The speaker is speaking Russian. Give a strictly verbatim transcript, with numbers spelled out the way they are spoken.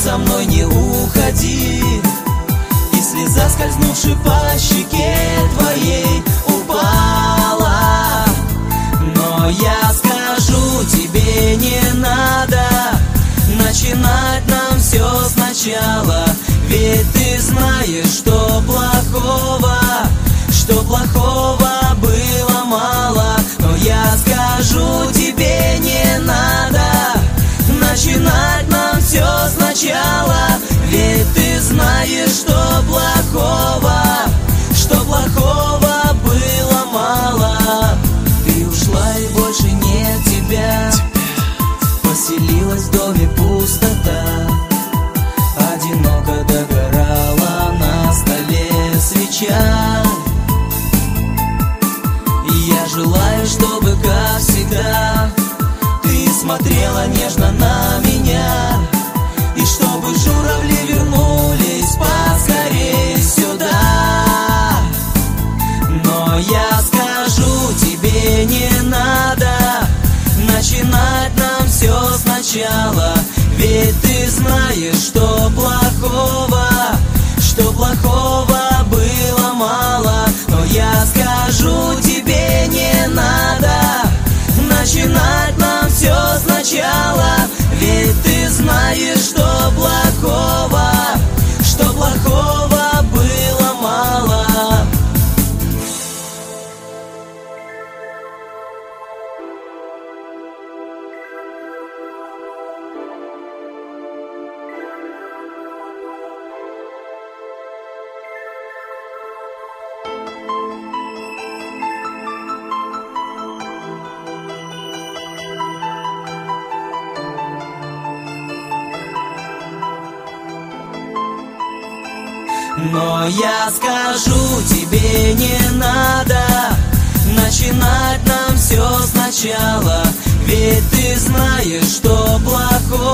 со мной не уходи. И слеза, скользнувши по щеке твоей, упала. Но я скажу тебе, не надо начинать нам все сначала. Ведь ты знаешь, что плохого, что плохого было мало. Но я скажу тебе, не надо начинать нам все сначала. Ведь ты знаешь, что плохого, что плохого было мало. Ты ушла и больше нет тебя. Поселилась в доме пустота. Одиноко догорала на столе свеча. И я желаю, чтобы, как всегда, ты смотрела нежно на меня. И чтобы журавли вернулись поскорей сюда. Но я скажу тебе, не надо начинать нам все сначала. Ведь ты знаешь, что плохого, что плохого было мало. Но я скажу тебе, не надо начинать нам все сначала. Ведь ты знаешь, что плохого, что плохого было мало. Но я скажу тебе, не надо начинать нам все сначала. Ведь ты знаешь, что плохого,